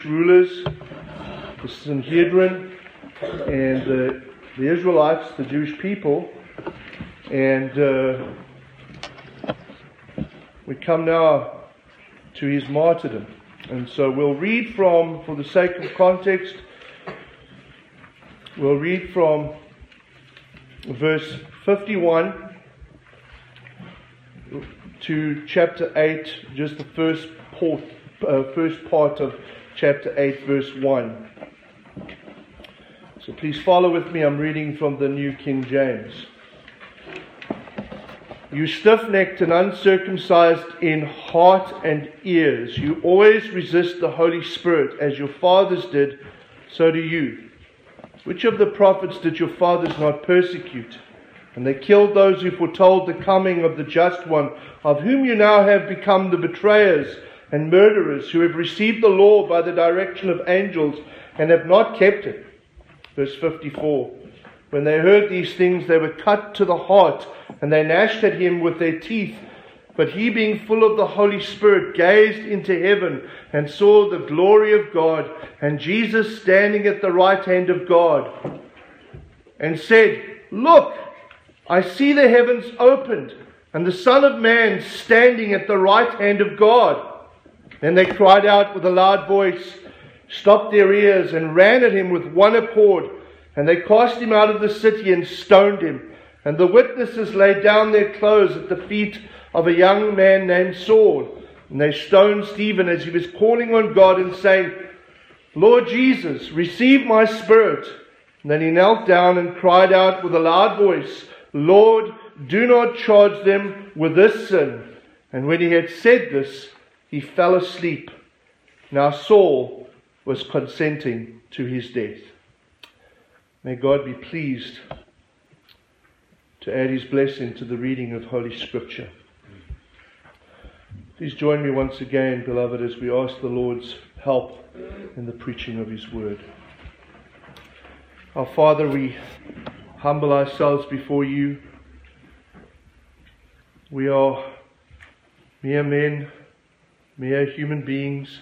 rulers, the Sanhedrin, and the Israelites, the Jewish people, and we come now to his martyrdom. And so we'll read from, for the sake of context, we'll read from verse 51 to chapter 8, just the first part of chapter 8, verse 1. So please follow with me. I'm reading from the New King James. You stiff-necked and uncircumcised in heart and ears, you always resist the Holy Spirit, as your fathers did, so do you. Which of the prophets did your fathers not persecute? And they killed those who foretold the coming of the Just One, of whom you now have become the betrayers and murderers, who have received the law by the direction of angels and have not kept it. Verse 54. When they heard these things, they were cut to the heart, and they gnashed at him with their teeth. But he, being full of the Holy Spirit, gazed into heaven and saw the glory of God, and Jesus standing at the right hand of God, and said, Look, I see the heavens opened, and the Son of Man standing at the right hand of God. Then they cried out with a loud voice, stopped their ears, and ran at him with one accord. And they cast him out of the city and stoned him. And the witnesses laid down their clothes at the feet of a young man named Saul. And they stoned Stephen as he was calling on God and saying, Lord Jesus, receive my spirit. And then he knelt down and cried out with a loud voice, Lord, do not charge them with this sin. And when he had said this, he fell asleep. Now Saul was consenting to his death. May God be pleased to add his blessing to the reading of Holy Scripture. Please join me once again, beloved, as we ask the Lord's help in the preaching of his word. Our Father, we humble ourselves before you. We are mere men, mere human beings,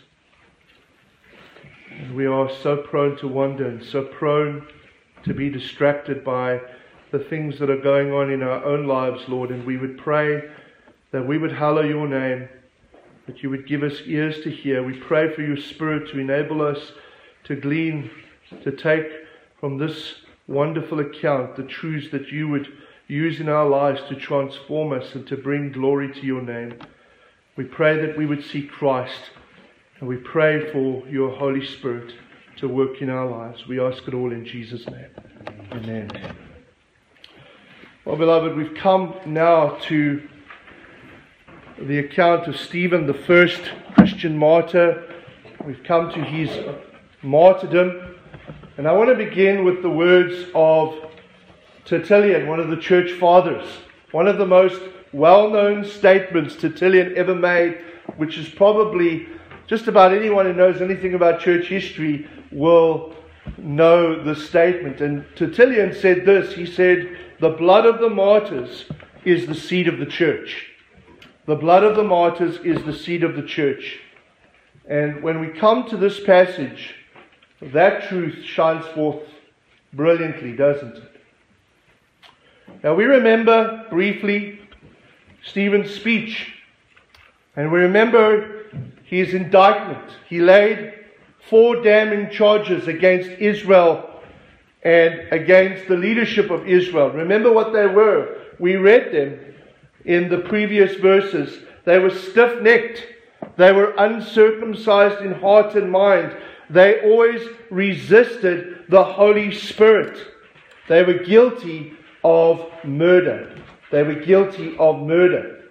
and we are so prone to wander and so prone to be distracted by the things that are going on in our own lives, Lord. And we would pray that we would hallow your name, that you would give us ears to hear. We pray for your Spirit to enable us to glean, to take from this wonderful account the truths that you would use in our lives to transform us and to bring glory to your name. We pray that we would see Christ, and we pray for your Holy Spirit to work in our lives. We ask it all in Jesus' name. Amen. Well, beloved, we've come now to the account of Stephen, the first Christian martyr. We've come to his martyrdom. And I want to begin with the words of Tertullian, one of the church fathers. One of the most well-known statements Tertullian ever made, which is probably just about anyone who knows anything about church history will know the statement. And Tertullian said this. He said, the blood of the martyrs is the seed of the church. The blood of the martyrs is the seed of the church. And when we come to this passage, that truth shines forth brilliantly, doesn't it? Now we remember briefly Stephen's speech. And we remember his indictment. He laid 4 damning charges against Israel and against the leadership of Israel. Remember what they were. We read them in the previous verses. They were stiff-necked. They were uncircumcised in heart and mind. They always resisted the Holy Spirit. They were guilty of murder. They were guilty of murder.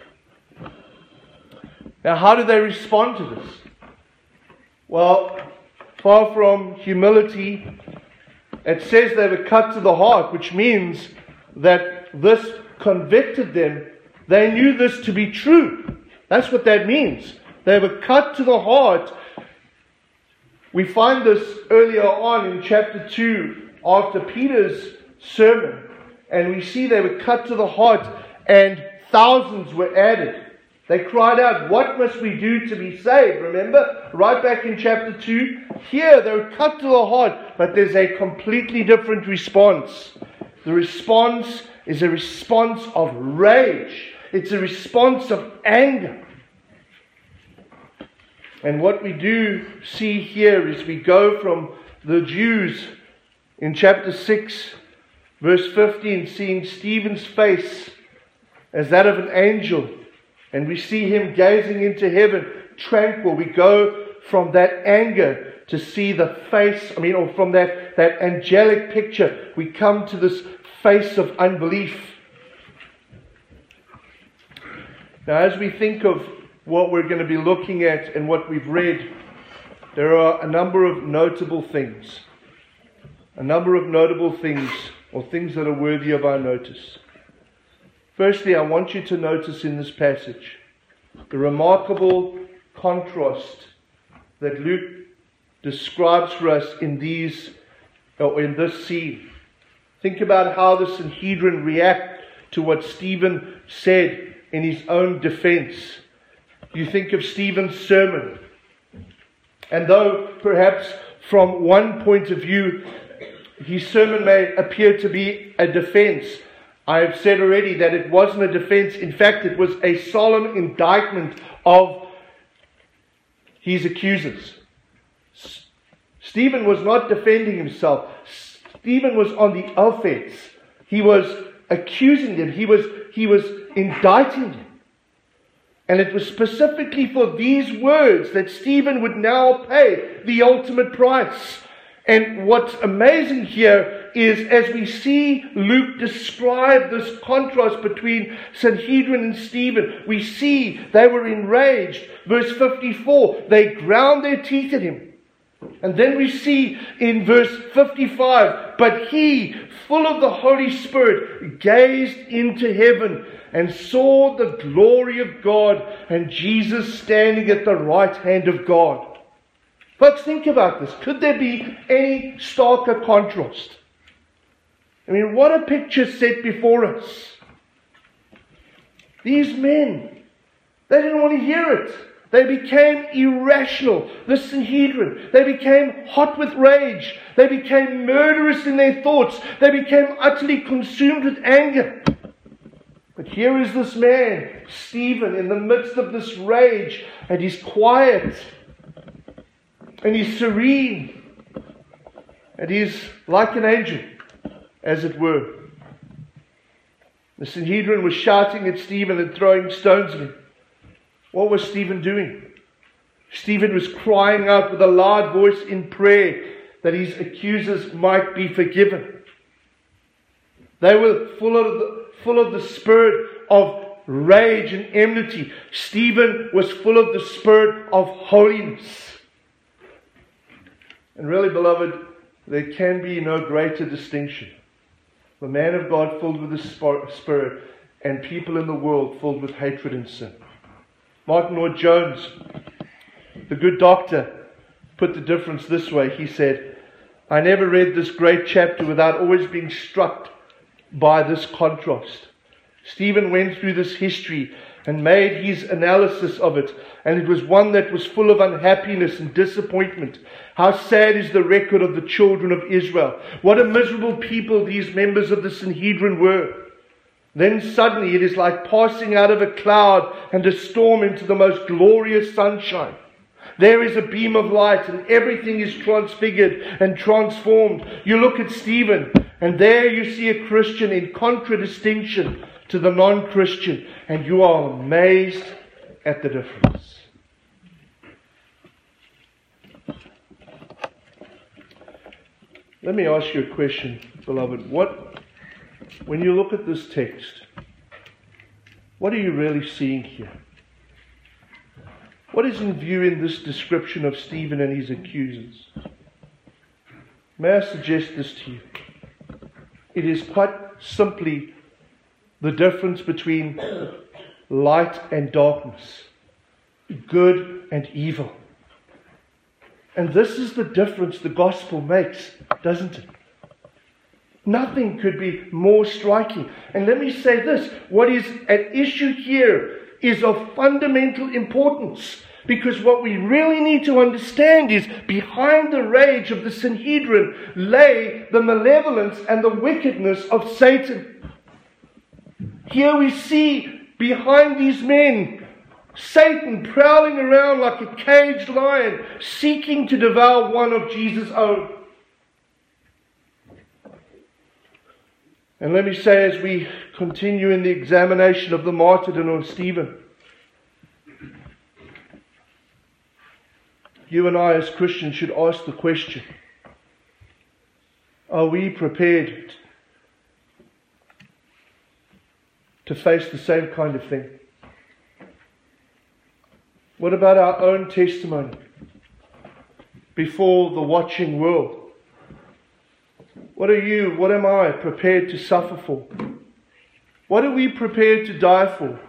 Now, how do they respond to this? Well, far from humility, it says they were cut to the heart, which means that this convicted them. They knew this to be true. That's what that means. They were cut to the heart. We find this earlier on in chapter 2 after Peter's sermon. And we see they were cut to the heart and thousands were added. They cried out, "What must we do to be saved?" Remember, right back in chapter 2, here they were cut to the heart, but there's a completely different response. The response is a response of rage. It's a response of anger. And what we do see here is we go from the Jews in chapter 6, verse 15, seeing Stephen's face as that of an angel, and we see him gazing into heaven, tranquil. We go from that anger to see the face, or from that angelic picture, we come to this face of unbelief. Now, as we think of what we're going to be looking at and what we've read, there are a number of notable things. A number of notable things, or things that are worthy of our notice. Firstly, I want you to notice in this passage the remarkable contrast that Luke describes for us in this scene. Think about how the Sanhedrin react to what Stephen said in his own defense. You think of Stephen's sermon, and though perhaps from one point of view his sermon may appear to be a defense, I have said already that it wasn't a defense. In fact, it was a solemn indictment of his accusers. Stephen was not defending himself. Stephen was on the offense. He was accusing them. He was indicting them. And it was specifically for these words that Stephen would now pay the ultimate price. And what's amazing here is, as we see Luke describe this contrast between Sanhedrin and Stephen, we see they were enraged. Verse 54, they ground their teeth at him. And then we see in verse 55, but he, full of the Holy Spirit, gazed into heaven and saw the glory of God and Jesus standing at the right hand of God. Folks, think about this. Could there be any starker contrast? What a picture set before us. These men, they didn't want to hear it. They became irrational. The Sanhedrin, they became hot with rage. They became murderous in their thoughts. They became utterly consumed with anger. But here is this man, Stephen, in the midst of this rage, and he's quiet. And he's serene. And he's like an angel, as it were. The Sanhedrin was shouting at Stephen and throwing stones at him. What was Stephen doing? Stephen was crying out with a loud voice in prayer that his accusers might be forgiven. They were full of the spirit of rage and enmity. Stephen was full of the spirit of holiness. And really, beloved, there can be no greater distinction. The man of God filled with the Spirit, and people in the world filled with hatred and sin. Martin Lloyd-Jones, the good doctor, put the difference this way. He said, I never read this great chapter without always being struck by this contrast. Stephen went through this history and made his analysis of it, and it was one that was full of unhappiness and disappointment. How sad is the record of the children of Israel. What a miserable people these members of the Sanhedrin were. Then suddenly it is like passing out of a cloud and a storm into the most glorious sunshine. There is a beam of light and everything is transfigured and transformed. You look at Stephen and there you see a Christian in contradistinction to the non-Christian, and you are amazed at the difference. Let me ask you a question, beloved. When you look at this text, what are you really seeing here? What is in view in this description of Stephen and his accusers? May I suggest this to you? It is quite simply the difference between light and darkness, good and evil. And this is the difference the gospel makes, doesn't it? Nothing could be more striking. And let me say this, what is at issue here is of fundamental importance. Because what we really need to understand is behind the rage of the Sanhedrin lay the malevolence and the wickedness of Satan. Here we see behind these men Satan prowling around like a caged lion, seeking to devour one of Jesus' own. And let me say, as we continue in the examination of the martyrdom of Stephen, you and I as Christians should ask the question, are we prepared to face the same kind of thing? What about our own testimony before the watching world? What are you, what am I prepared to suffer for? What are we prepared to die for?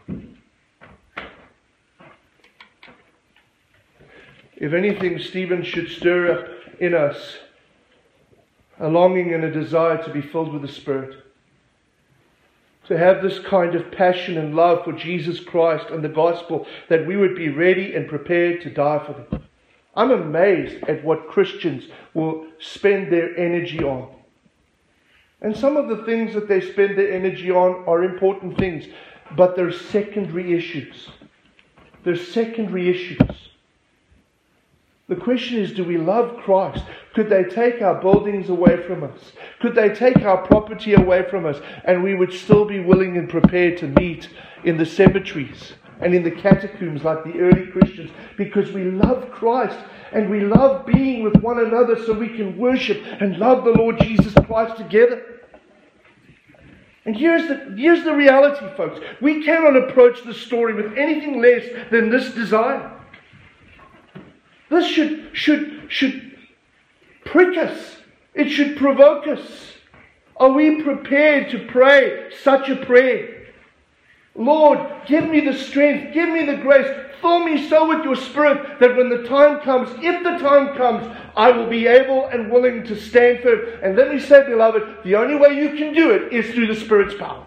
If anything, Stephen should stir up in us a longing and a desire to be filled with the Spirit. To have this kind of passion and love for Jesus Christ and the gospel, that we would be ready and prepared to die for them. I'm amazed at what Christians will spend their energy on. And some of the things that they spend their energy on are important things, but they're secondary issues. They're secondary issues. The question is, do we love Christ? Could they take our buildings away from us? Could they take our property away from us? And we would still be willing and prepared to meet in the cemeteries and in the catacombs like the early Christians, because we love Christ and we love being with one another so we can worship and love the Lord Jesus Christ together. And here's the reality, folks. We cannot approach the story with anything less than this desire. This should prick us. It should provoke us. Are we prepared to pray such a prayer? Lord, give me the strength, give me the grace, fill me so with your Spirit that when the time comes, if the time comes, I will be able and willing to stand firm. And let me say, beloved, the only way you can do it is through the Spirit's power.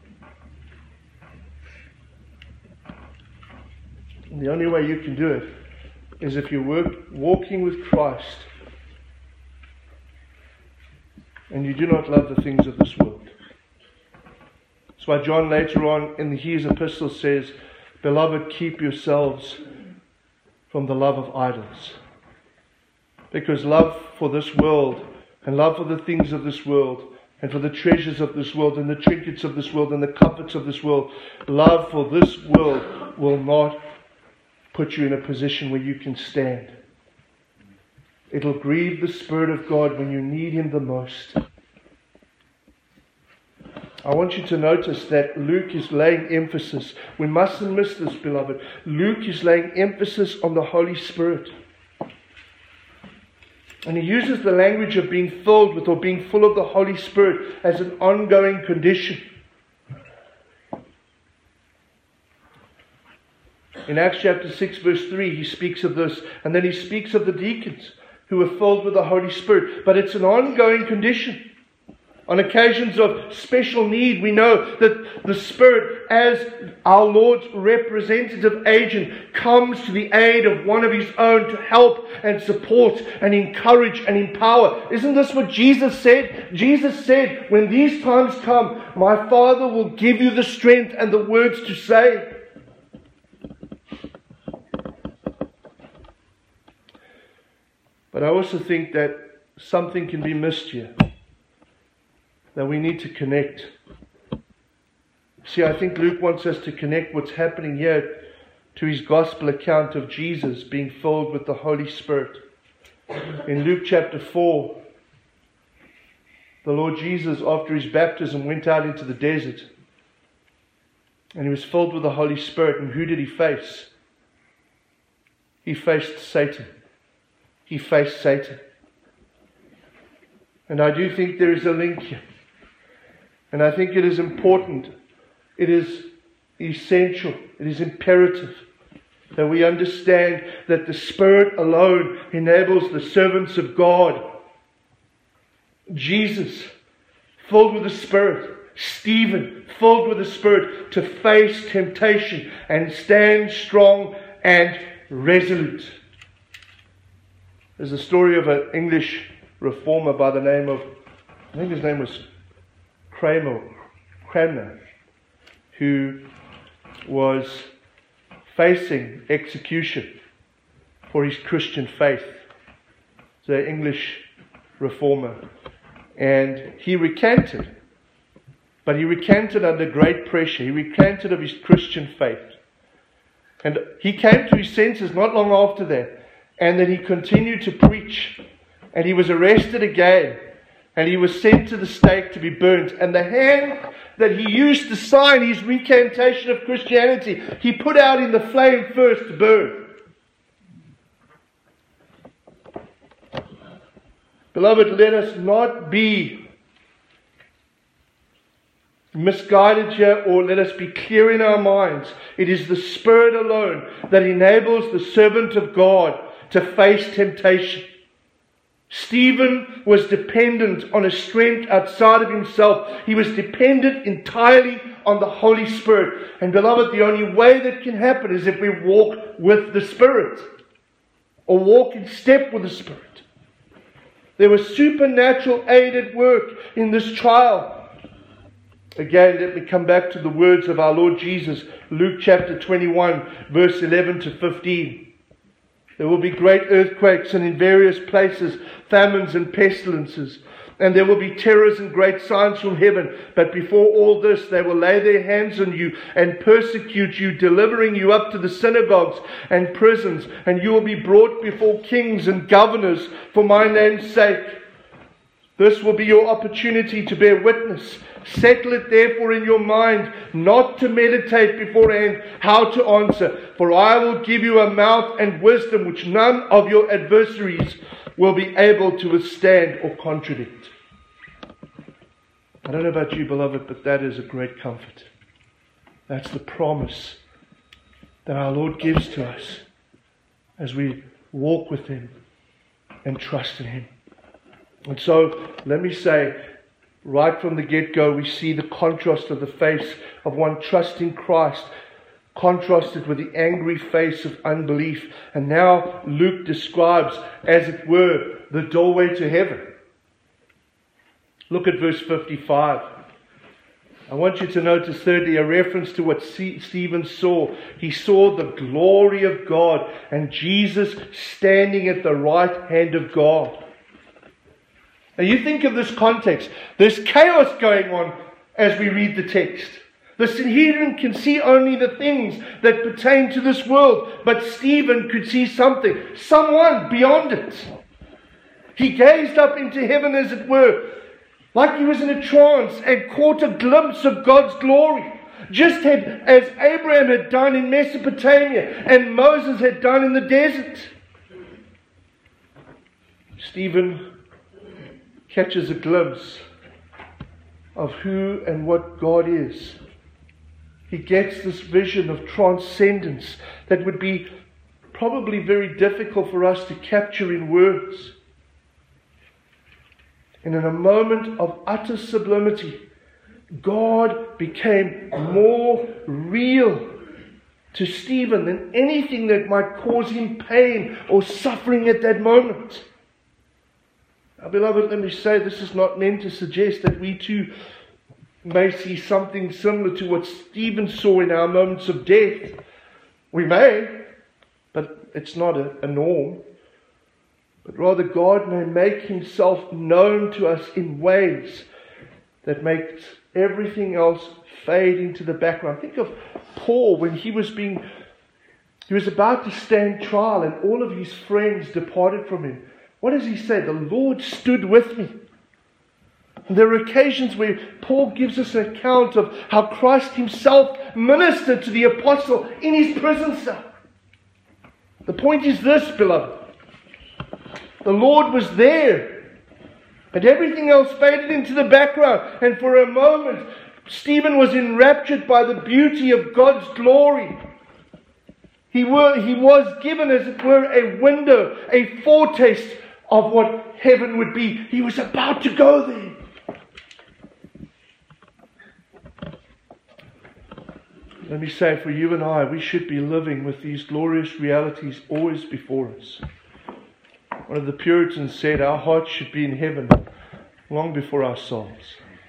And the only way you can do it is if you're walking with Christ and you do not love the things of this world. That's why John later on in his epistle says, beloved, keep yourselves from the love of idols. Because love for this world and love for the things of this world and for the treasures of this world and the trinkets of this world and the comforts of this world, love for this world will not put you in a position where you can stand. It'll grieve the Spirit of God when you need Him the most. I want you to notice that Luke is laying emphasis. We mustn't miss this, beloved. Luke is laying emphasis on the Holy Spirit. And he uses the language of being filled with or being full of the Holy Spirit as an ongoing condition. In Acts chapter 6 verse 3 he speaks of this, and then he speaks of the deacons who were filled with the Holy Spirit. But it's an ongoing condition. On occasions of special need, we know that the Spirit, as our Lord's representative agent, comes to the aid of one of His own to help and support and encourage and empower. Isn't this what Jesus said? Jesus said, when these times come, my Father will give you the strength and the words to say. But I also think that something can be missed here. That we need to connect. See, I think Luke wants us to connect what's happening here to his gospel account of Jesus being filled with the Holy Spirit. In Luke chapter 4, the Lord Jesus, after his baptism, went out into the desert. And he was filled with the Holy Spirit. And who did he face? He faced Satan. He faced Satan. And I do think there is a link here. And I think it is important, it is essential, it is imperative that we understand that the Spirit alone enables the servants of God. Jesus, filled with the Spirit, Stephen, filled with the Spirit, to face temptation and stand strong and resolute. There's a story of an English reformer by the name of, I think his name was Cranmer, who was facing execution for his Christian faith. The English reformer. And he recanted. But he recanted under great pressure. He recanted of his Christian faith. And he came to his senses not long after that. And then he continued to preach. And he was arrested again. And he was sent to the stake to be burnt. And the hand that he used to sign his recantation of Christianity, he put out in the flame first to burn. Beloved, let us not be misguided here, or let us be clear in our minds. It is the Spirit alone that enables the servant of God to face temptation. Stephen was dependent on a strength outside of himself. He was dependent entirely on the Holy Spirit. And beloved, the only way that can happen is if we walk with the Spirit, or walk in step with the Spirit. There was supernatural aid at work in this trial. Again, let me come back to the words of our Lord Jesus, Luke chapter 21, verse 11 to 15. There will be great earthquakes, and in various places famines and pestilences. And there will be terrors and great signs from heaven. But before all this, they will lay their hands on you and persecute you, delivering you up to the synagogues and prisons. And you will be brought before kings and governors for my name's sake. This will be your opportunity to bear witness. Settle it therefore in your mind, not to meditate beforehand how to answer. For I will give you a mouth and wisdom which none of your adversaries will be able to withstand or contradict. I don't know about you, beloved, but that is a great comfort. That's the promise that our Lord gives to us as we walk with Him and trust in Him. And so, let me say, right from the get-go, we see the contrast of the face of one trusting Christ, contrasted with the angry face of unbelief. And now Luke describes, as it were, the doorway to heaven. Look at verse 55. I want you to notice thirdly a reference to what Stephen saw. He saw the glory of God and Jesus standing at the right hand of God. Now you think of this context. There's chaos going on as we read the text. The Sanhedrin can see only the things that pertain to this world, but Stephen could see something, someone beyond it. He gazed up into heaven, as it were, like he was in a trance, and caught a glimpse of God's glory, just as Abraham had done in Mesopotamia and Moses had done in the desert. Stephen catches a glimpse of who and what God is. He gets this vision of transcendence that would be probably very difficult for us to capture in words. And in a moment of utter sublimity, God became more real to Stephen than anything that might cause him pain or suffering at that moment. Now, beloved, let me say, this is not meant to suggest that we too may see something similar to what Stephen saw in our moments of death. We may, but it's not a norm. But rather, God may make Himself known to us in ways that makes everything else fade into the background. Think of Paul when he was about to stand trial and all of his friends departed from him. What does he say? The Lord stood with me. And there are occasions where Paul gives us an account of how Christ Himself ministered to the apostle in his prison cell. The point is this, beloved. The Lord was there, and everything else faded into the background. And for a moment, Stephen was enraptured by the beauty of God's glory. He was given, as it were, a window, a foretaste of what heaven would be. He was about to go there. Let me say, for you and I, we should be living with these glorious realities always before us. One of the Puritans said, our hearts should be in heaven long before our souls.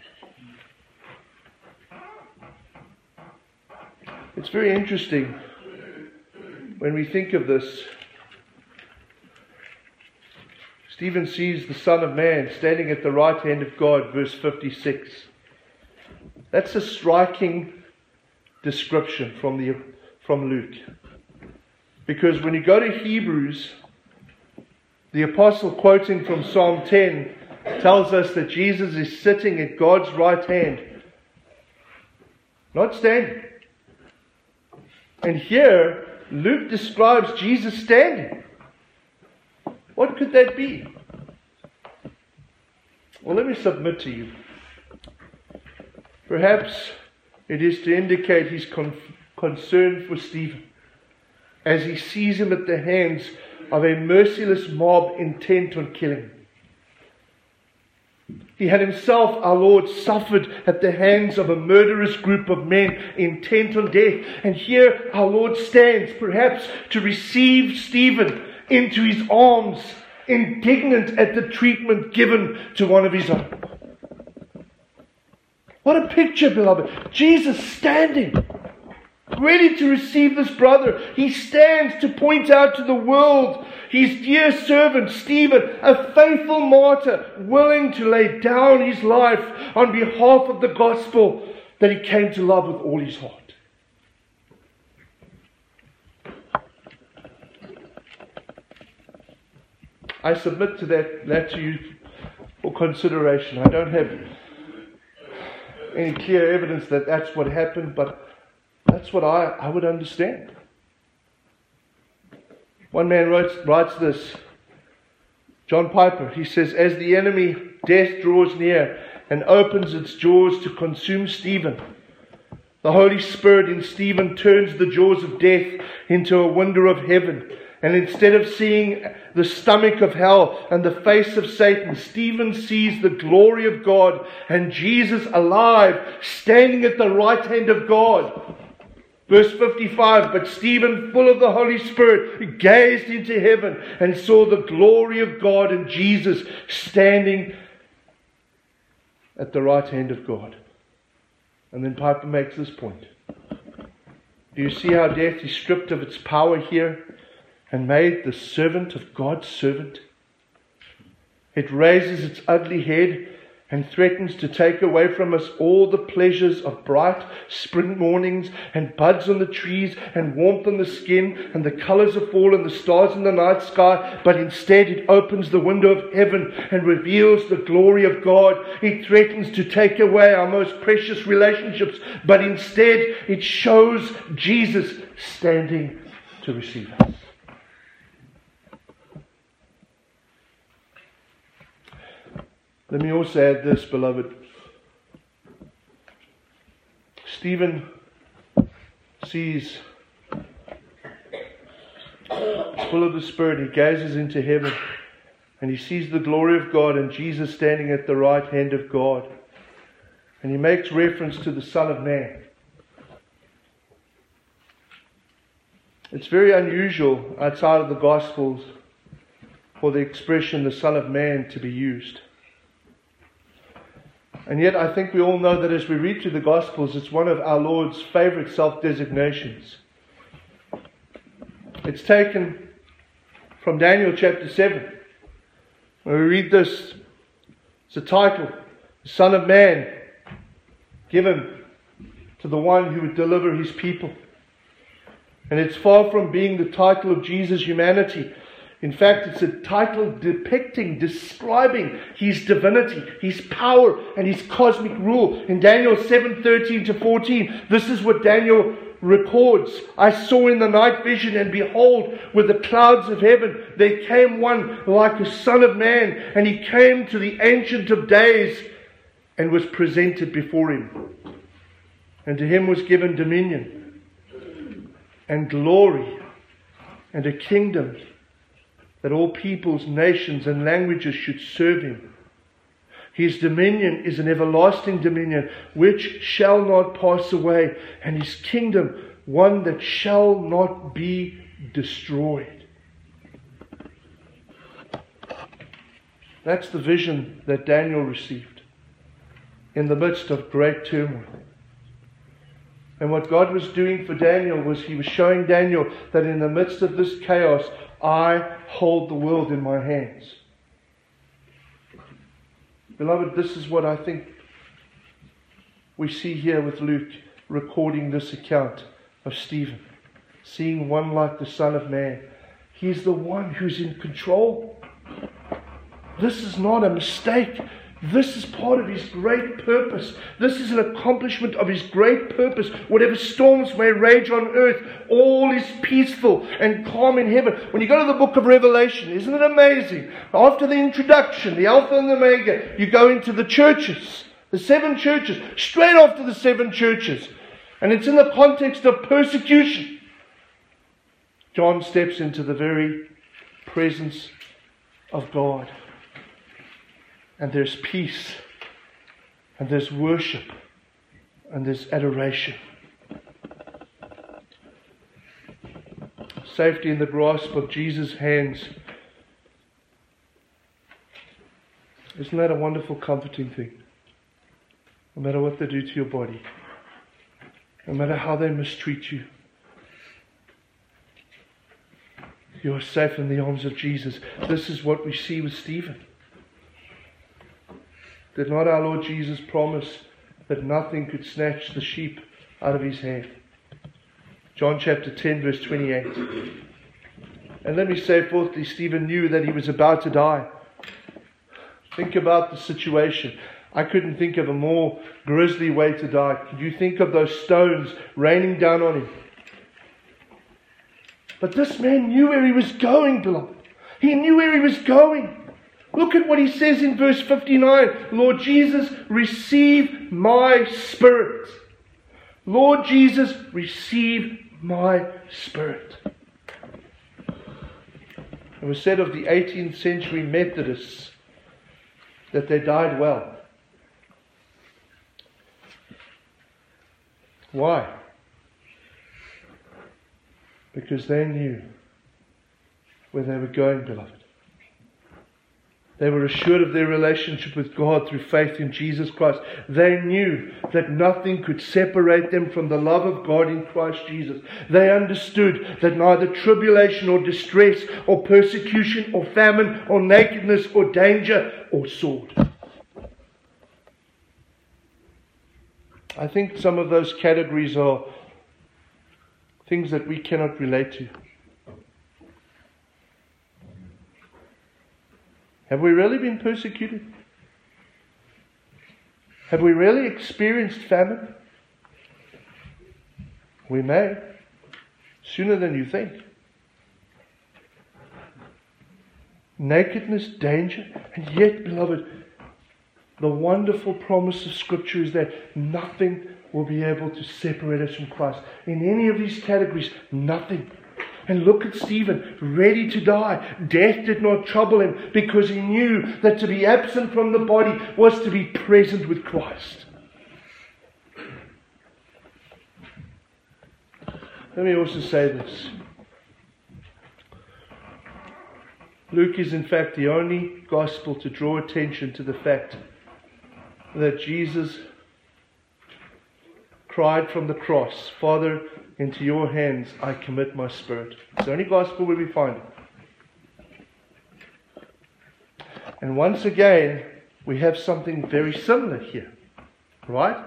It's very interesting when we think of this. Stephen sees the Son of Man standing at the right hand of God, verse 56. That's a striking description from Luke. Because when you go to Hebrews, the apostle, quoting from Psalm 10, tells us that Jesus is sitting at God's right hand, not standing. And here, Luke describes Jesus standing. What could that be? Well, let me submit to you. Perhaps it is to indicate his concern for Stephen as he sees him at the hands of a merciless mob intent on killing him. He had himself, our Lord, suffered at the hands of a murderous group of men intent on death. And here our Lord stands, perhaps to receive Stephen into his arms, indignant at the treatment given to one of his own. What a picture, beloved. Jesus standing, ready to receive this brother. He stands to point out to the world his dear servant Stephen, a faithful martyr, willing to lay down his life on behalf of the gospel that he came to love with all his heart. I submit to that to you for consideration. I don't have any clear evidence that that's what happened, but that's what I would understand. One man writes this, John Piper. He says, as the enemy, death, draws near and opens its jaws to consume Stephen, the Holy Spirit in Stephen turns the jaws of death into a window of heaven. And instead of seeing the stomach of hell and the face of Satan, Stephen sees the glory of God and Jesus alive, standing at the right hand of God. Verse 55, but Stephen, full of the Holy Spirit, gazed into heaven and saw the glory of God and Jesus standing at the right hand of God. And then Piper makes this point. Do you see how death is stripped of its power here and made the servant of God's servant? It raises its ugly head and threatens to take away from us all the pleasures of bright spring mornings and buds on the trees and warmth on the skin and the colors of fall and the stars in the night sky. But instead it opens the window of heaven and reveals the glory of God. It threatens to take away our most precious relationships, but instead it shows Jesus standing to receive us. Let me also add this, beloved. Stephen sees, he's full of the Spirit, he gazes into heaven, and he sees the glory of God and Jesus standing at the right hand of God. And he makes reference to the Son of Man. It's very unusual outside of the Gospels for the expression the Son of Man to be used. And yet I think we all know that as we read through the Gospels, it's one of our Lord's favorite self-designations. It's taken from Daniel chapter 7. When we read this, it's a title, the Son of Man, given to the one who would deliver his people. And it's far from being the title of Jesus' humanity. In fact, it's a title describing his divinity, his power, and his cosmic rule. In Daniel 7:13-14, this is what Daniel records. I saw in the night vision, and behold, with the clouds of heaven, there came one like a son of man, and he came to the Ancient of Days and was presented before him. And to him was given dominion and glory and a kingdom, that all peoples, nations, and languages should serve him. His dominion is an everlasting dominion which shall not pass away, and His kingdom one that shall not be destroyed. That's the vision that Daniel received in the midst of great turmoil. And what God was doing for Daniel was He was showing Daniel that in the midst of this chaos, I hold the world in my hands. Beloved, this is what I think we see here with Luke recording this account of Stephen. Seeing one like the Son of Man. He's the one who's in control. This is not a mistake. This is part of His great purpose. This is an accomplishment of His great purpose. Whatever storms may rage on earth, all is peaceful and calm in heaven. When you go to the book of Revelation, isn't it amazing? After the introduction, the Alpha and the Omega, you go into the churches, the 7 churches, straight after the 7 churches. And it's in the context of persecution. John steps into the very presence of God. And there's peace, and there's worship, and there's adoration. Safety in the grasp of Jesus' hands. Isn't that a wonderful, comforting thing? No matter what they do to your body, no matter how they mistreat you, you are safe in the arms of Jesus. This is what we see with Stephen. Did not our Lord Jesus promise that nothing could snatch the sheep out of His hand? John chapter 10 verse 28. And let me say fourthly, Stephen knew that he was about to die. Think about the situation. I couldn't think of a more grisly way to die. Could you think of those stones raining down on him? But this man knew where he was going, beloved. He knew where he was going. Look at what he says in verse 59. Lord Jesus, receive my spirit. Lord Jesus, receive my spirit. It was said of the 18th century Methodists that they died well. Why? Because they knew where they were going, beloved. They were assured of their relationship with God through faith in Jesus Christ. They knew that nothing could separate them from the love of God in Christ Jesus. They understood that neither tribulation or distress or persecution or famine or nakedness or danger or sword. I think some of those categories are things that we cannot relate to. Have we really been persecuted? Have we really experienced famine? We may, sooner than you think. Nakedness, danger, and yet, beloved, the wonderful promise of Scripture is that nothing will be able to separate us from Christ. In any of these categories, nothing. And look at Stephen, ready to die. Death did not trouble him because he knew that to be absent from the body was to be present with Christ. Let me also say this. Luke is in fact the only gospel to draw attention to the fact that Jesus cried from the cross, Father, into your hands I commit my spirit. It's the only gospel where we find it. And once again, we have something very similar here. Right?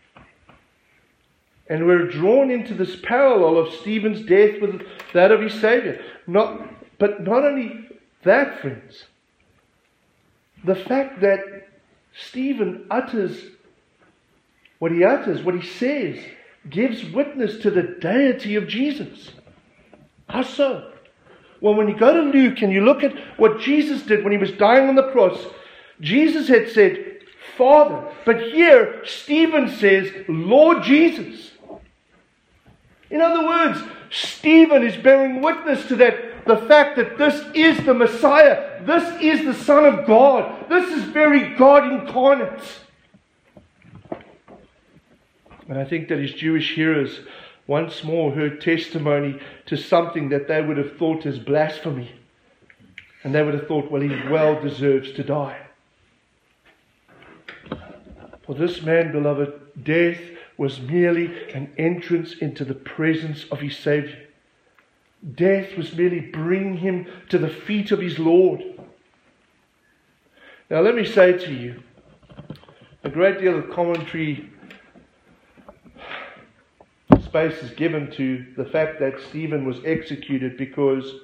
And we're drawn into this parallel of Stephen's death with that of his Savior. But not only that, friends. The fact that Stephen utters what he says, gives witness to the deity of Jesus. How so? Well, when you go to Luke and you look at what Jesus did when he was dying on the cross, Jesus had said, Father. But here, Stephen says, Lord Jesus. In other words, Stephen is bearing witness to that the fact that this is the Messiah, this is the Son of God, this is very God incarnate. And I think that his Jewish hearers once more heard testimony to something that they would have thought as blasphemy. And they would have thought, well, he well deserves to die. For this man, beloved, death was merely an entrance into the presence of his Savior. Death was merely bringing him to the feet of his Lord. Now let me say to you, a great deal of commentary space is given to the fact that Stephen was executed because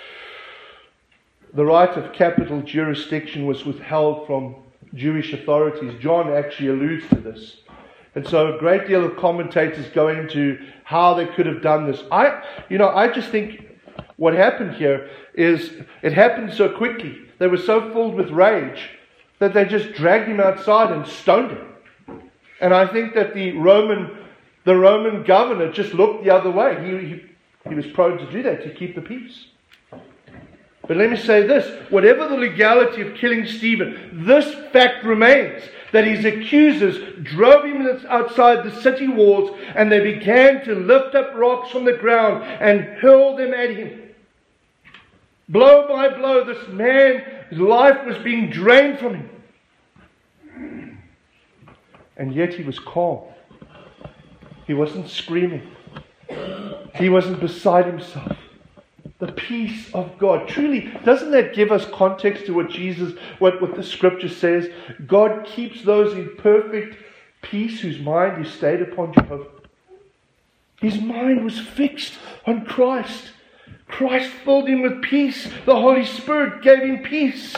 the right of capital jurisdiction was withheld from Jewish authorities. John actually alludes to this. And so a great deal of commentators go into how they could have done this. I just think what happened here is it happened so quickly. They were so filled with rage that they just dragged him outside and stoned him. And I think that the Roman governor just looked the other way. He was prone to do that, to keep the peace. But let me say this, whatever the legality of killing Stephen, this fact remains, that his accusers drove him outside the city walls and they began to lift up rocks from the ground and hurl them at him. Blow by blow, this man's life was being drained from him. And yet he was calm. He wasn't screaming. He wasn't beside himself. The peace of God. Truly, doesn't that give us context to what the scripture says? God keeps those in perfect peace whose mind is stayed upon Jehovah. His mind was fixed on Christ. Christ filled him with peace. The Holy Spirit gave him peace.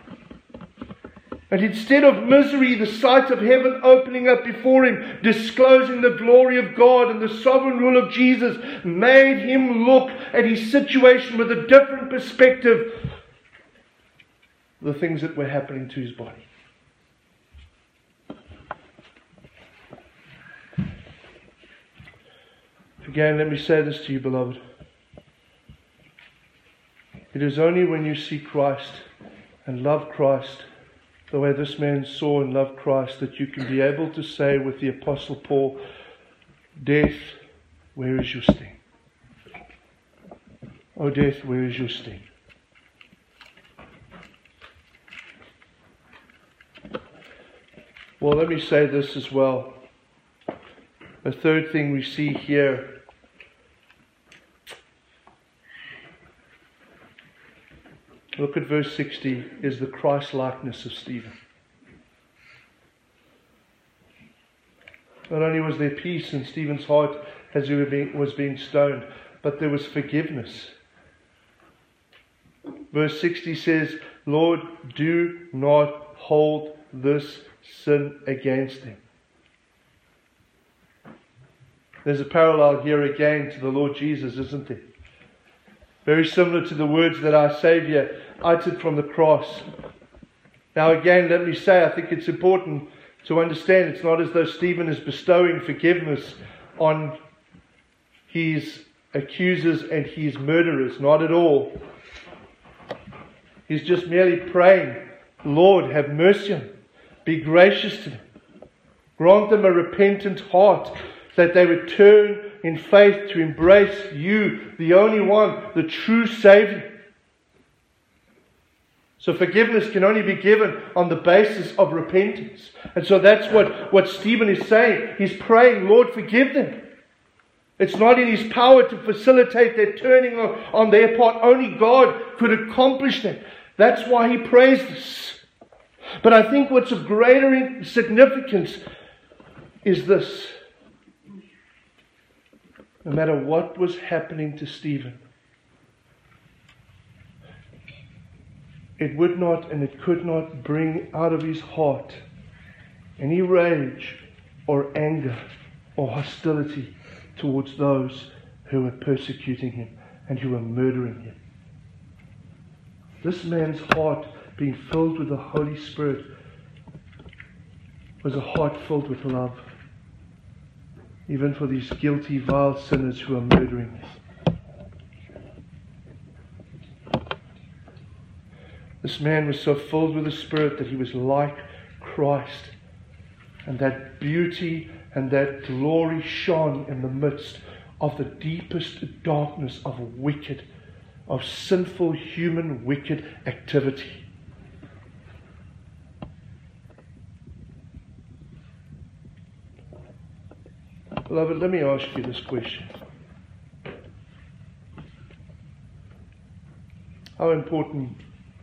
And instead of misery, the sight of heaven opening up before him, disclosing the glory of God and the sovereign rule of Jesus, made him look at his situation with a different perspective. The things that were happening to his body. Again, let me say this to you, beloved. It is only when you see Christ and love Christ the way this man saw and loved Christ that you can be able to say with the Apostle Paul, death, where is your sting? Oh death, where is your sting? Well, let me say this as well. A third thing we see here look at verse 60, is the Christ-likeness of Stephen. Not only was there peace in Stephen's heart as he was being stoned, but there was forgiveness. Verse 60 says, Lord, do not hold this sin against him. There's a parallel here again to the Lord Jesus, isn't there? Very similar to the words that our Saviour uttered from the cross. Now again, let me say, I think it's important to understand it's not as though Stephen is bestowing forgiveness on his accusers and his murderers. Not at all. He's just merely praying, Lord, have mercy on them. Be gracious to them. Grant them a repentant heart, that they would turn in faith to embrace you, the only one, the true Savior. So forgiveness can only be given on the basis of repentance. And so that's what Stephen is saying. He's praying, Lord, forgive them. It's not in his power to facilitate their turning on their part. Only God could accomplish that. That's why he prays this. But I think what's of greater significance is this. No matter what was happening to Stephen, it would not and it could not bring out of his heart any rage or anger or hostility towards those who were persecuting him and who were murdering him. This man's heart, being filled with the Holy Spirit, was a heart filled with love, even for these guilty, vile sinners who are murdering him. This man was so filled with the Spirit that he was like Christ. And that beauty and that glory shone in the midst of the deepest darkness of sinful human wicked activity. Beloved, let me ask you this question. How important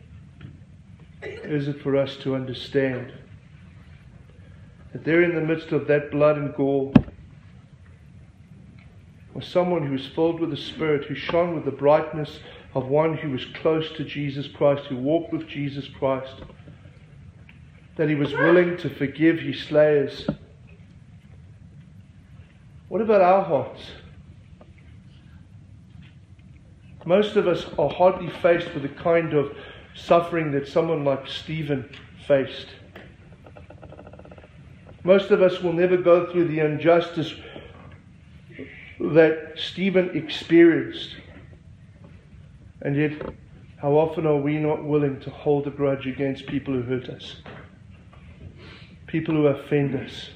is it for us to understand that there in the midst of that blood and gore was someone who was filled with the Spirit, who shone with the brightness of one who was close to Jesus Christ, who walked with Jesus Christ, that he was willing to forgive his slayers? What about our hearts? Most of us are hardly faced with the kind of suffering that someone like Stephen faced. Most of us will never go through the injustice that Stephen experienced. And yet, how often are we not willing to hold a grudge against people who hurt us? People who offend us?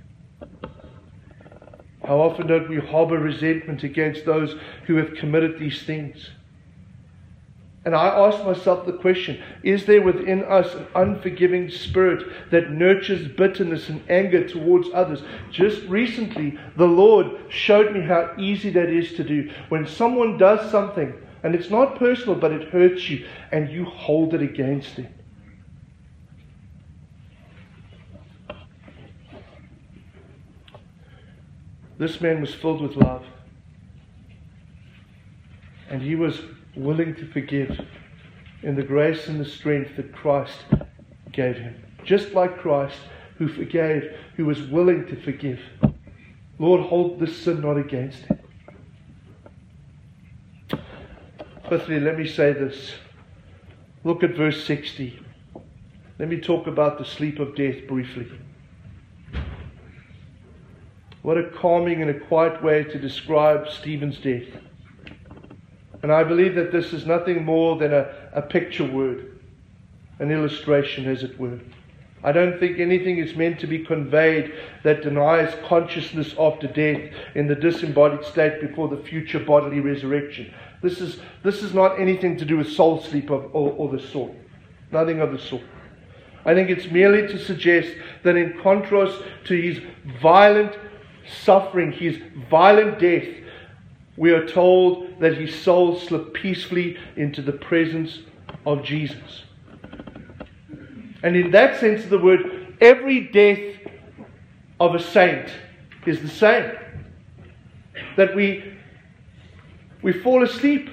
How often don't we harbor resentment against those who have committed these things? And I ask myself the question, is there within us an unforgiving spirit that nurtures bitterness and anger towards others? Just recently, the Lord showed me how easy that is to do. When someone does something, and it's not personal, but it hurts you, and you hold it against them. This man was filled with love. And he was willing to forgive in the grace and the strength that Christ gave him. Just like Christ, who forgave, who was willing to forgive. Lord, hold this sin not against him. Fifthly, let me say this. Look at verse 60. Let me talk about the sleep of death briefly. What a calming and a quiet way to describe Stephen's death. And I believe that this is nothing more than a picture word, an illustration, as it were. I don't think anything is meant to be conveyed that denies consciousness after death in the disembodied state before the future bodily resurrection. This is not anything to do with soul sleep or the sort. Nothing of the sort. I think it's merely to suggest that in contrast to his violent suffering, his violent death, we are told that his soul slipped peacefully into the presence of Jesus. And in that sense of the word, every death of a saint is the same. That we fall asleep.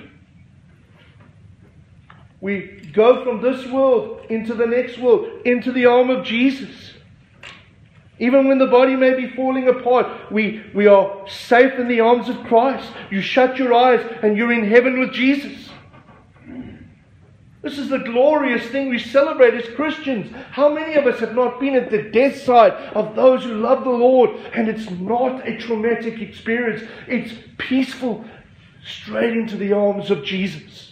We go from this world into the next world, into the arm of Jesus. Even when the body may be falling apart, we are safe in the arms of Christ. You shut your eyes and you're in heaven with Jesus. This is the glorious thing we celebrate as Christians. How many of us have not been at the death side of those who love the Lord? And it's not a traumatic experience. It's peaceful, straight into the arms of Jesus.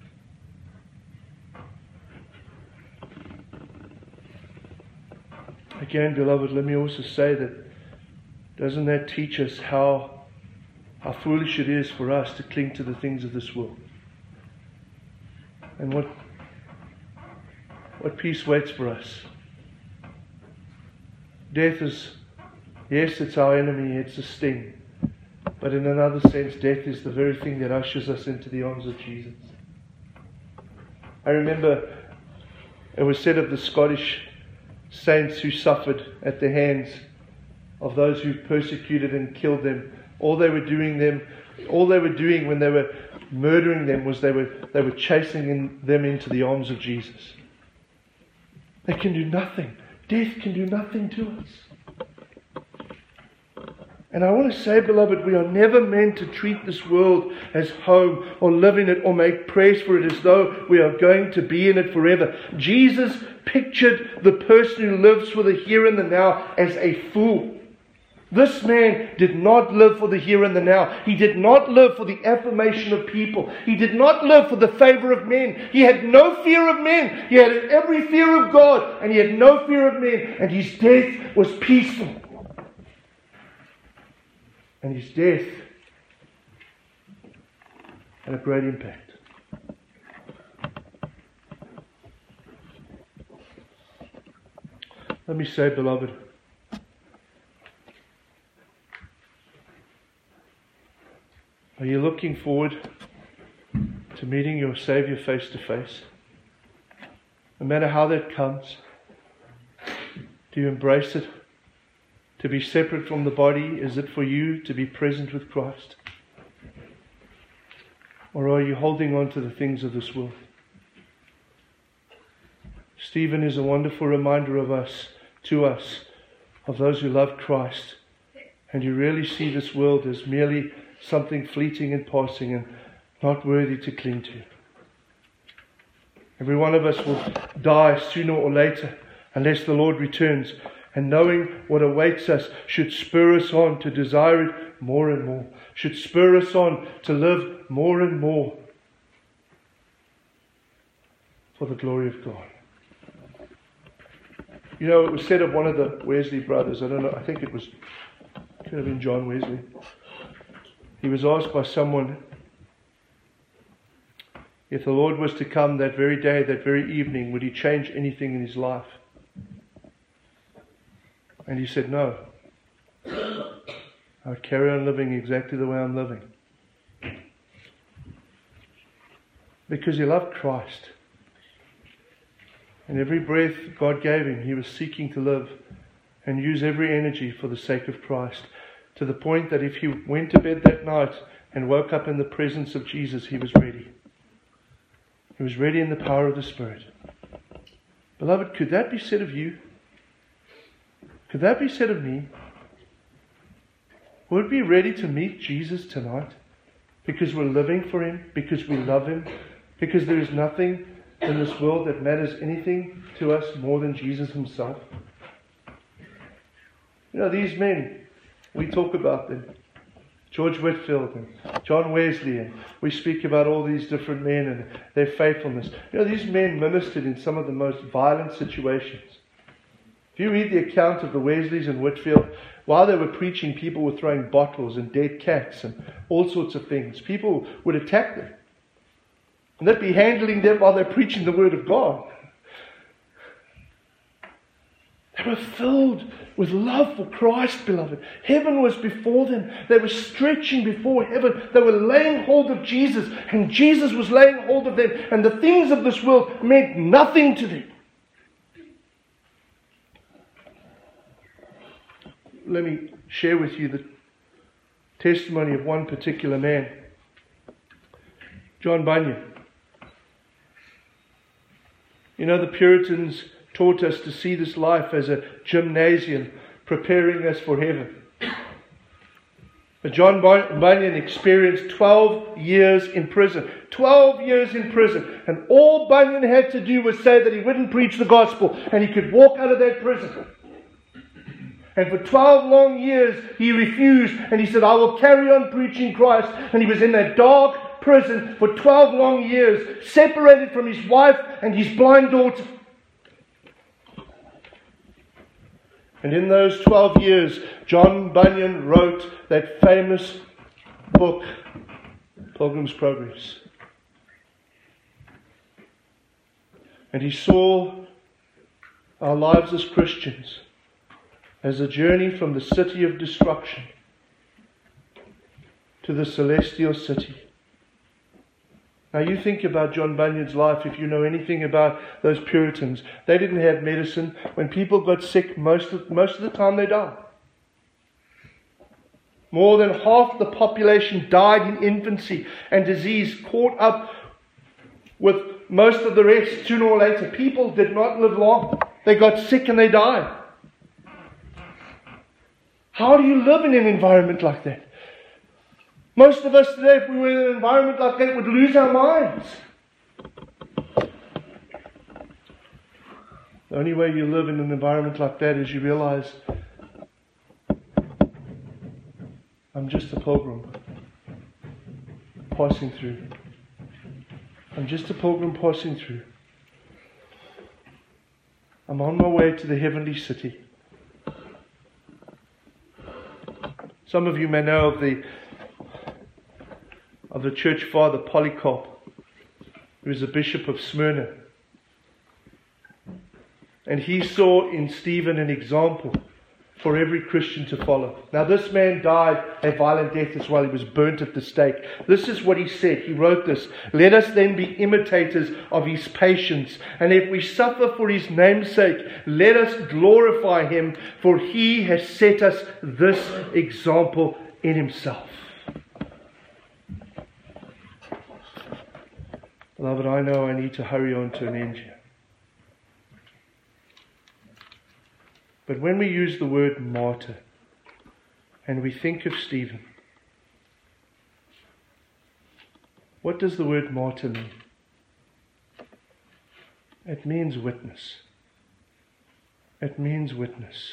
Again, beloved, let me also say that doesn't that teach us how foolish it is for us to cling to the things of this world? And what peace waits for us? Death is, yes, it's our enemy, it's a sting. But in another sense, death is the very thing that ushers us into the arms of Jesus. I remember it was said of the Scottish saints who suffered at the hands of those who persecuted and killed them. All they were doing when they were murdering them was they were chasing them into the arms of Jesus. They can do nothing. Death can do nothing to us. And I want to say, beloved, we are never meant to treat this world as home or live in it or make prayers for it as though we are going to be in it forever. Jesus pictured the person who lives for the here and the now as a fool. This man did not live for the here and the now. He did not live for the affirmation of people. He did not live for the favor of men. He had no fear of men. He had every fear of God, and he had no fear of men. And his death was peaceful. And his death had a great impact. Let me say, beloved, are you looking forward to meeting your Savior face to face? No matter how that comes, do you embrace it? To be separate from the body, is it for you to be present with Christ? Or are you holding on to the things of this world? Stephen is a wonderful reminder of us, to us, of those who love Christ. And you really see this world as merely something fleeting and passing and not worthy to cling to. Every one of us will die sooner or later unless the Lord returns. And knowing what awaits us should spur us on to desire it more and more. Should spur us on to live more and more for the glory of God. You know, it was said of one of the Wesley brothers, I don't know, I think it could have been John Wesley. He was asked by someone if the Lord was to come that very day, that very evening, would he change anything in his life? And he said, no. I would carry on living exactly the way I'm living. Because he loved Christ. And every breath God gave him, he was seeking to live and use every energy for the sake of Christ. To the point that if he went to bed that night and woke up in the presence of Jesus, he was ready. He was ready in the power of the Spirit. Beloved, could that be said of you? Could that be said of me? Would we be ready to meet Jesus tonight? Because we're living for Him, because we love Him, because there is nothing in this world that matters anything to us more than Jesus Himself. You know, these men, we talk about them. George Whitefield and John Wesley, and we speak about all these different men and their faithfulness. You know, these men ministered in some of the most violent situations. If you read the account of the Wesleys and Whitefield, while they were preaching, people were throwing bottles and dead cats and all sorts of things. People would attack them. And they'd be handling them while they're preaching the Word of God. They were filled with love for Christ, beloved. Heaven was before them. They were stretching before heaven. They were laying hold of Jesus, and Jesus was laying hold of them. And the things of this world meant nothing to them. Let me share with you the testimony of one particular man, John Bunyan. You know, the Puritans taught us to see this life as a gymnasium preparing us for heaven. But John Bunyan experienced 12 years in prison. 12 years in prison. And all Bunyan had to do was say that he wouldn't preach the gospel, and he could walk out of that prison. And for 12 long years he refused, and he said, I will carry on preaching Christ. And he was in that dark prison for 12 long years, separated from his wife and his blind daughter. And in those 12 years, John Bunyan wrote that famous book, Pilgrim's Progress. And he saw our lives as Christians as a journey from the city of destruction to the celestial city. Now you think about John Bunyan's life, if you know anything about those Puritans. They didn't have medicine. When people got sick, most of the time they died. More than half the population died in infancy, and disease caught up with most of the rest sooner or later. People did not live long. They got sick and they died. How do you live in an environment like that? Most of us today, if we were in an environment like that, would lose our minds. The only way you live in an environment like that is you realize I'm just a pilgrim passing through. I'm just a pilgrim passing through. I'm on my way to the heavenly city. Some of you may know of the church father Polycarp, who was a bishop of Smyrna. And he saw in Stephen an example for every Christian to follow. Now this man died a violent death as well. He was burnt at the stake. This is what he said. He wrote this: "Let us then be imitators of his patience. And if we suffer for his name's sake, let us glorify him, for he has set us this example in himself." Beloved, I know I need to hurry on to an end here. But when we use the word martyr and we think of Stephen, what does the word martyr mean? It means witness. It means witness.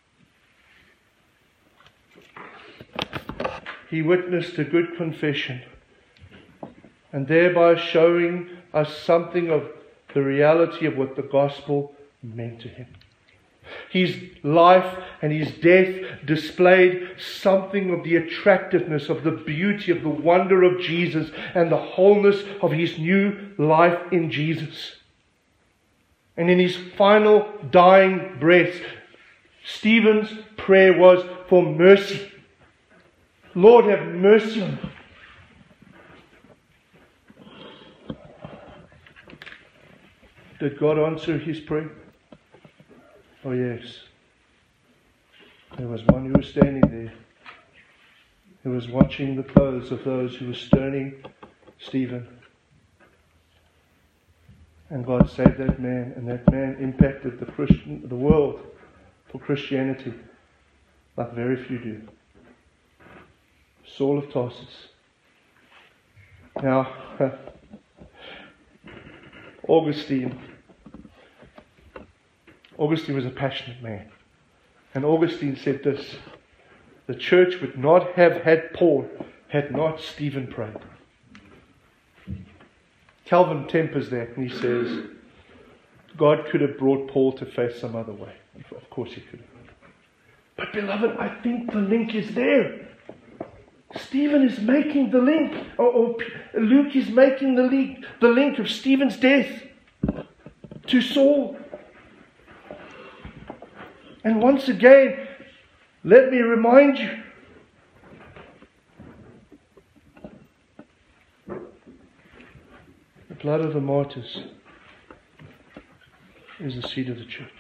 He witnessed a good confession, and thereby showing us something of the reality of what the gospel meant to him. His life and his death displayed something of the attractiveness, of the beauty, of the wonder of Jesus and the wholeness of his new life in Jesus. And in his final dying breath, Stephen's prayer was for mercy. Lord, have mercy on me. Did God answer his prayer? Oh yes. There was one who was standing there, who was watching the clothes of those who were stoning Stephen. And God saved that man, and that man impacted the world for Christianity like very few do. Saul of Tarsus. Now, Augustine was a passionate man. And Augustine said this: the church would not have had Paul had not Stephen prayed. Calvin tempers that and he says, God could have brought Paul to faith some other way. Of course he could have. But beloved, I think the link is there. Stephen is making the link, or Luke is making the link of Stephen's death to Saul. And once again, let me remind you, the blood of the martyrs is the seed of the church.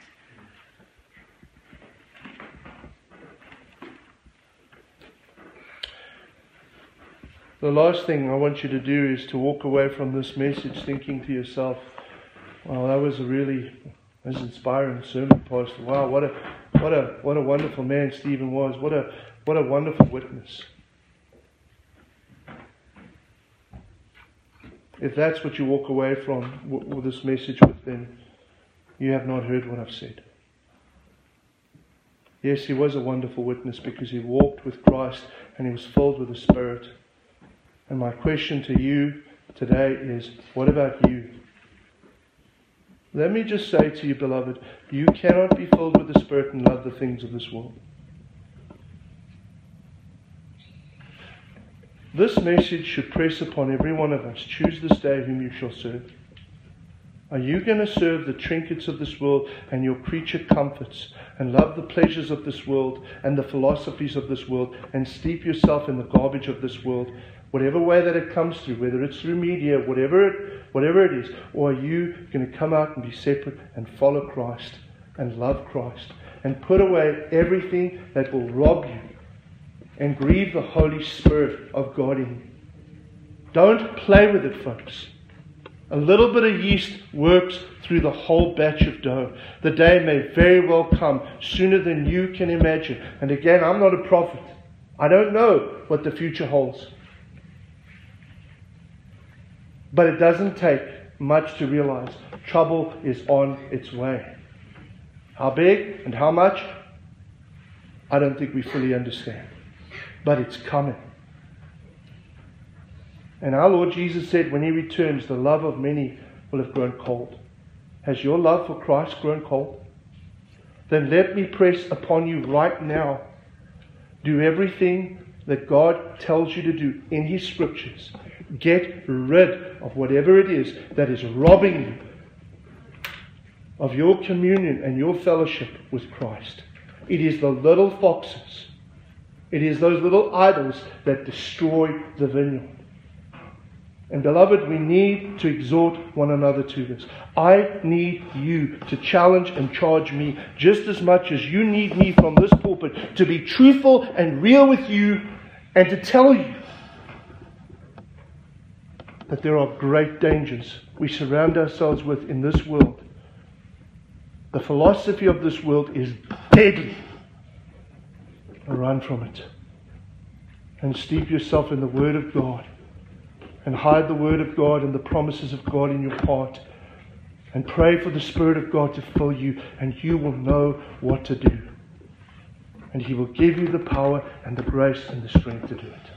The last thing I want you to do is to walk away from this message thinking to yourself, wow, that was an inspiring sermon, Pastor. Wow, what a wonderful man Stephen was. What a wonderful witness. If that's what you walk away from with this message with, then you have not heard what I've said. Yes, he was a wonderful witness because he walked with Christ and he was filled with the Spirit. And my question to you today is, what about you? Let me just say to you, beloved, you cannot be filled with the Spirit and love the things of this world. This message should press upon every one of us. Choose this day whom you shall serve. Are you going to serve the trinkets of this world and your creature comforts and love the pleasures of this world and the philosophies of this world and steep yourself in the garbage of this world, whatever way that it comes through, whether it's through media, whatever it is, or are you going to come out and be separate and follow Christ and love Christ and put away everything that will rob you and grieve the Holy Spirit of God in you? Don't play with it, folks. A little bit of yeast works through the whole batch of dough. The day may very well come sooner than you can imagine. And again, I'm not a prophet. I don't know what the future holds. But it doesn't take much to realize trouble is on its way. How big and how much? I don't think we fully understand. but it's coming. And our Lord Jesus said when He returns, the love of many will have grown cold. Has your love for Christ grown cold? Then let me press upon you right now. Do everything that God tells you to do in His Scriptures. Get rid of whatever it is that is robbing you of your communion and your fellowship with Christ. It is the little foxes. It is those little idols that destroy the vineyard. And beloved, we need to exhort one another to this. I need you to challenge and charge me just as much as you need me from this pulpit to be truthful and real with you and to tell you that there are great dangers we surround ourselves with in this world. The philosophy of this world is deadly. Run from it. And steep yourself in the Word of God. And hide the Word of God and the promises of God in your heart. And pray for the Spirit of God to fill you. And you will know what to do. And He will give you the power and the grace and the strength to do it.